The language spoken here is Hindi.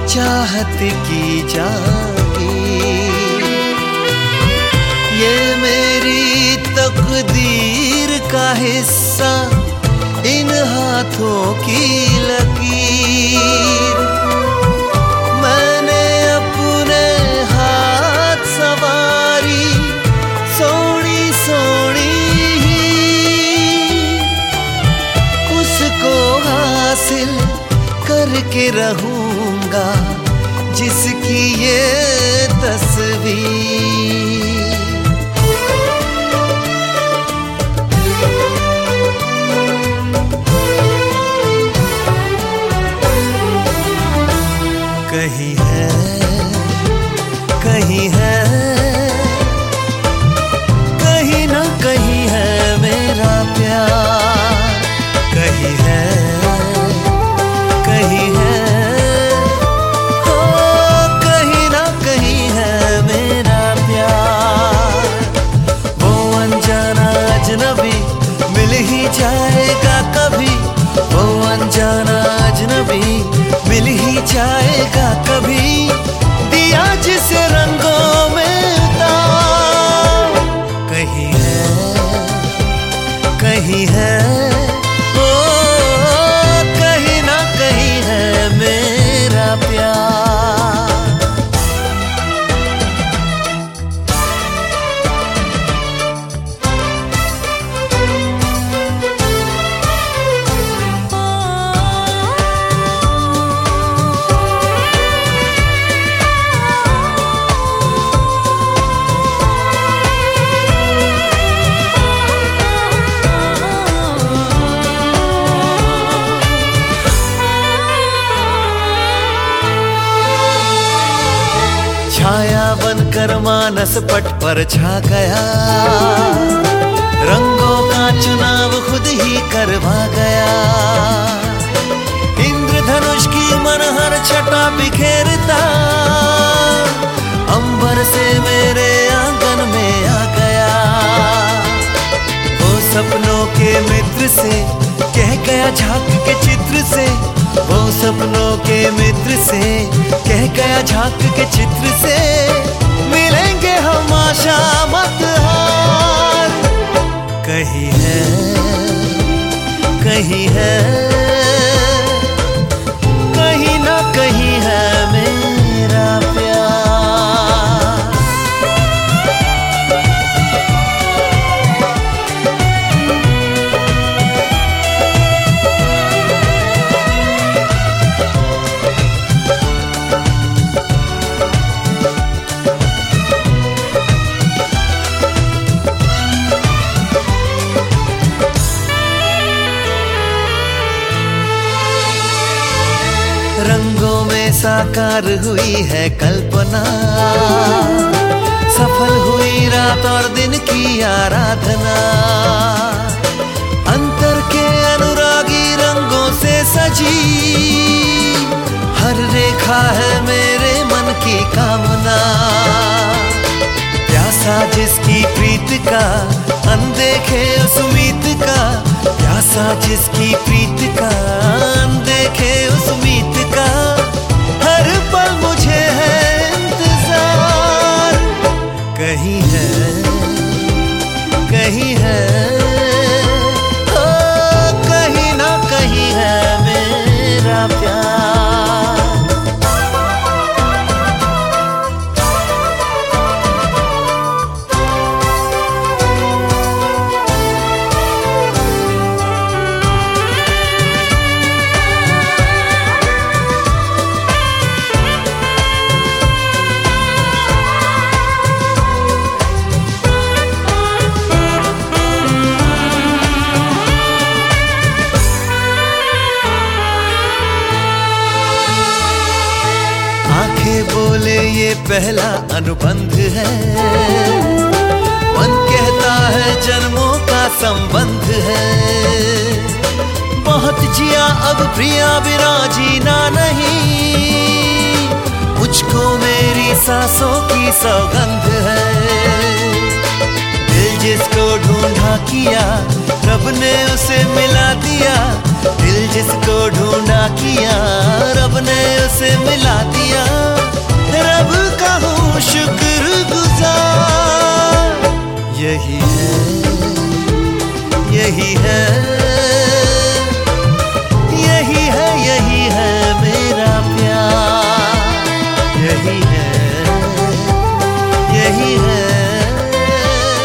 चाहत की जागी, ये मेरी तकदीर का हिस्सा, इन हाथों की लकीर। मैंने अपने हाथ सवारी सोनी सोनी ही, उसको हासिल करके रहूंगा जिसकी ये तस्वीर। कहीं है, कहीं है, कहीं ना कहीं है मेरा प्यार। कहीं है, कहीं है, हो कहीं ना कहीं है मेरा प्यार। वो अनजाना अजनबी मिल ही जाएगा कभी, वो अनजाना अजनबी मिल ही जाएगा कभी, दिया जिसे रंगों में उतार। कहीं है, कहीं है, ओ कहीं ना कहीं है मेरा प्यार। छाया बनकर मानस पट पर छा गया, रंगों का चुनाव खुद ही करवा गया। इंद्रधनुष की मनहर छटा बिखेरता, अंबर से मेरे आंगन में आ गया। वो सपनों के मित्र से कह गया झांक के चित्र से, वो सपनों के मित्र से कह गया झांक के चित्र से, मिलेंगे हम आशा मत हार। कहीं है, कहीं है, कहीं ना कहीं है मेरा प्यार। रंगों में साकार हुई है कल्पना, सफल हुई रात और दिन की आराधना। अंतर के अनुरागी रंगों से सजी, हर रेखा है मेरे मन की कामना। प्यासा जिसकी प्रीत का, अनदेखे उस उम्मीद का, प्यासा जिसकी प्रीत का, अनदेखे उस उम्मीद का, हर पल मुझे है इंतजार। कहीं है, कहीं है, ओ कहीं ना कहीं है मेरा प्यार। बोले ये पहला अनुबंध है, मन कहता है जन्मों का संबंध है। बहुत जिया अब प्रिया बिना जीना नहीं, मुझको मेरी सांसों की सौगंध है। दिल जिसको ढूंढा किया, रब ने उसे मिला दिया, दिल जिसको ढूंढा किया, रब ने उसे मिला दिया। रब का हूँ शुक्रगुजार, यही